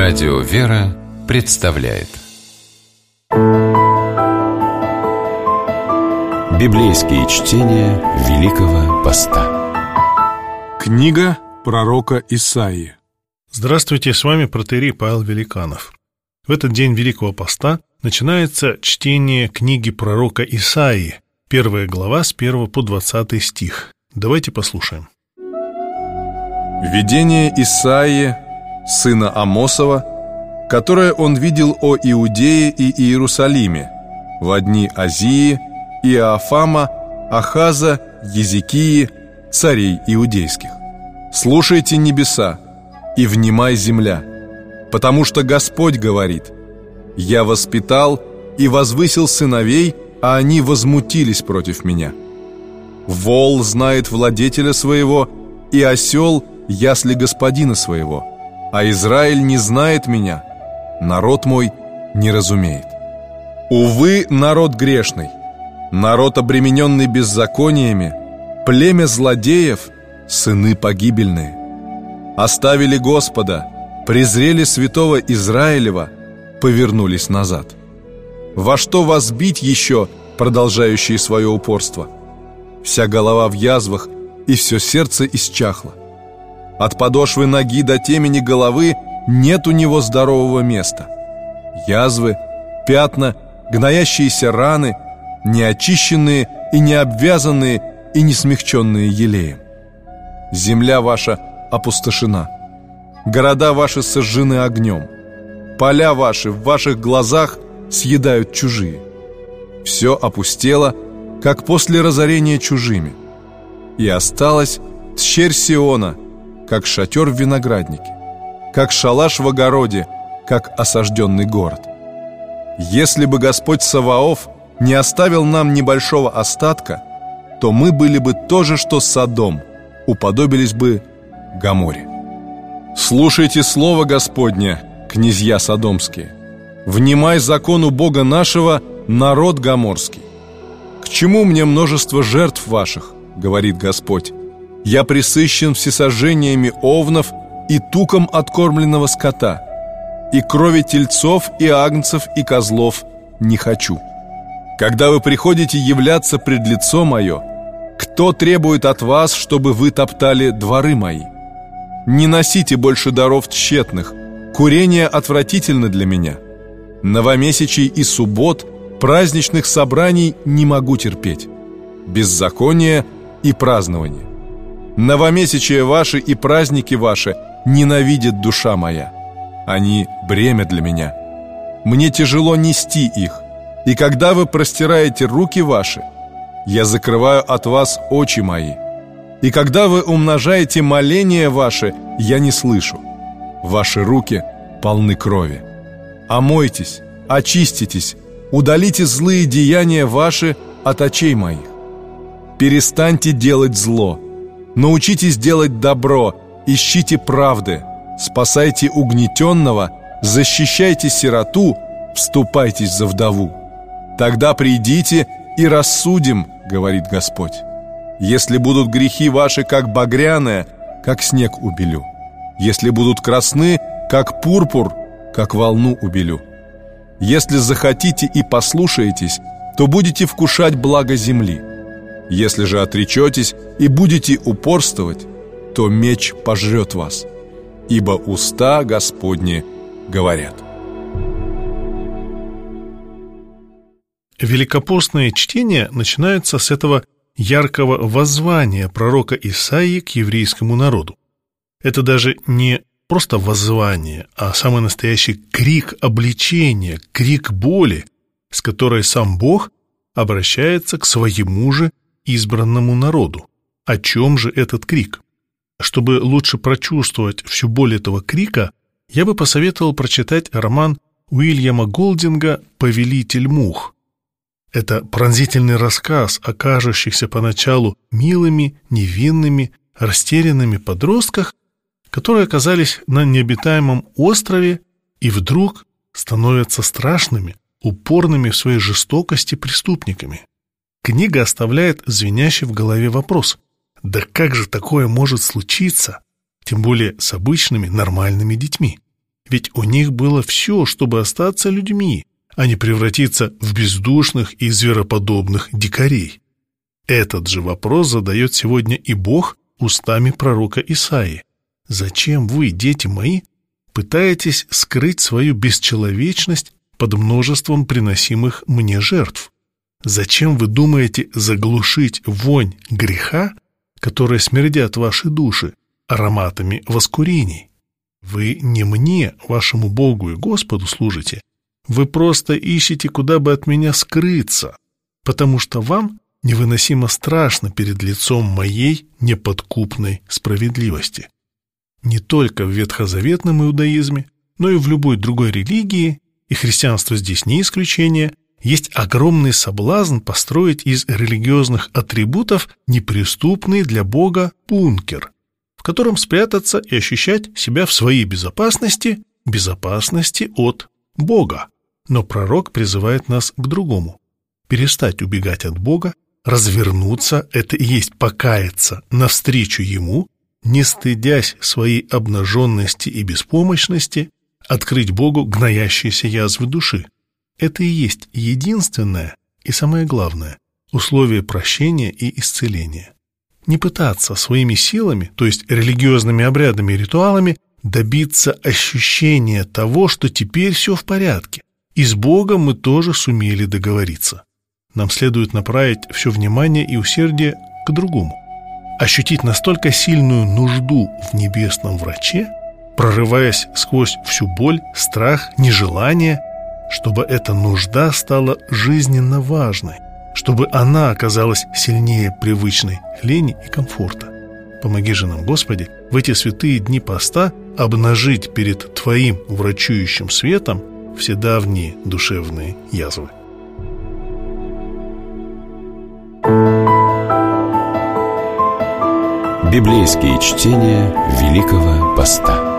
Радио «Вера» представляет библейские чтения Великого Поста. Книга пророка Исаии. Здравствуйте, с вами протоиерей Павел Великанов. В этот день Великого Поста начинается чтение книги пророка Исаии, 1 глава с 1 по 20 стих. Давайте послушаем. Видение Исаии, сына Амосова, которое он видел о Иудее и Иерусалиме во дни Озии, Иоафама, Ахаза, Езекии, царей иудейских. «Слушайте небеса, и внимай земля, потому что Господь говорит: я воспитал и возвысил сыновей, а они возмутились против меня. Вол знает владетеля своего, и осел ясли господина своего, а Израиль не знает меня, народ мой не разумеет. Увы, народ грешный, народ, обремененный беззакониями, племя злодеев, сыны погибельные. Оставили Господа, презрели святого Израилева, повернулись назад. Во что вас бить еще, продолжающие свое упорство? Вся голова в язвах, и все сердце исчахло. От подошвы ноги до темени головы нет у него здорового места. Язвы, пятна, гноящиеся раны, неочищенные и не обвязанные и не смягченные елеем. Земля ваша опустошена, города ваши сожжены огнем, поля ваши в ваших глазах съедают чужие. Все опустело, как после разорения чужими, и осталась тщерь Сиона, как шатер в винограднике, как шалаш в огороде, как осажденный город. Если бы Господь Саваоф не оставил нам небольшого остатка, то мы были бы то же, что Содом, уподобились бы Гоморе. Слушайте слово Господне, князья содомские. Внимай закону Бога нашего, народ гоморский. К чему мне множество жертв ваших, говорит Господь? Я пресыщен всесожжениями овнов и туком откормленного скота, и крови тельцов и агнцев и козлов не хочу. Когда вы приходите являться пред лицо мое, кто требует от вас, чтобы вы топтали дворы мои? Не носите больше даров тщетных, курение отвратительно для меня. Новомесячий и суббот, праздничных собраний не могу терпеть. Беззаконие и празднование. Новомесячие ваши и праздники ваши ненавидит душа моя. Они бремя для меня. Мне тяжело нести их. И когда вы простираете руки ваши, я закрываю от вас очи мои. И когда вы умножаете моления ваши, я не слышу. Ваши руки полны крови. Омойтесь, очиститесь, удалите злые деяния ваши от очей моих. Перестаньте делать зло. Научитесь делать добро, ищите правды, спасайте угнетенного, защищайте сироту, вступайтесь за вдову. Тогда придите и рассудим, говорит Господь. Если будут грехи ваши, как багряное, как снег убелю. Если будут красны, как пурпур, как волну убелю. Если захотите и послушаетесь, то будете вкушать благо земли. Если же отречетесь и будете упорствовать, то меч пожрет вас, ибо уста Господни говорят. Великопостное чтение начинается с этого яркого воззвания пророка Исаии к еврейскому народу. Это даже не просто воззвание, а самый настоящий крик обличения, крик боли, с которой сам Бог обращается к своему же избранному народу. О чем же этот крик? Чтобы лучше прочувствовать всю боль этого крика, я бы посоветовал прочитать роман Уильяма Голдинга «Повелитель мух». Это пронзительный рассказ о кажущихся поначалу милыми, невинными, растерянными подростках, которые оказались на необитаемом острове и вдруг становятся страшными, упорными в своей жестокости преступниками. Книга оставляет звенящий в голове вопрос: да как же такое может случиться, тем более с обычными нормальными детьми? Ведь у них было все, чтобы остаться людьми, а не превратиться в бездушных и звероподобных дикарей. Этот же вопрос задает сегодня и Бог устами пророка Исаии. Зачем вы, дети мои, пытаетесь скрыть свою бесчеловечность под множеством приносимых мне жертв? Зачем вы думаете заглушить вонь греха, которая смердят ваши души, ароматами воскурений? Вы не мне, вашему Богу и Господу служите. Вы просто ищете, куда бы от меня скрыться, потому что вам невыносимо страшно перед лицом моей неподкупной справедливости. Не только в ветхозаветном иудаизме, но и в любой другой религии, и христианство здесь не исключение, есть огромный соблазн построить из религиозных атрибутов неприступный для Бога бункер, в котором спрятаться и ощущать себя в своей безопасности от Бога. Но пророк призывает нас к другому. Перестать убегать от Бога, развернуться, это и есть покаяться навстречу Ему, не стыдясь своей обнаженности и беспомощности, открыть Богу гноящиеся язвы души. Это и есть единственное и самое главное условие прощения и исцеления. Не пытаться своими силами, то есть религиозными обрядами и ритуалами, добиться ощущения того, что теперь все в порядке, и с Богом мы тоже сумели договориться. Нам следует направить все внимание и усердие к другому. Ощутить настолько сильную нужду в небесном враче, прорываясь сквозь всю боль, страх, нежелание, чтобы эта нужда стала жизненно важной, чтобы она оказалась сильнее привычной лени и комфорта. Помоги же нам, Господи, в эти святые дни поста обнажить перед Твоим врачующим светом все давние душевные язвы. Библейские чтения Великого Поста.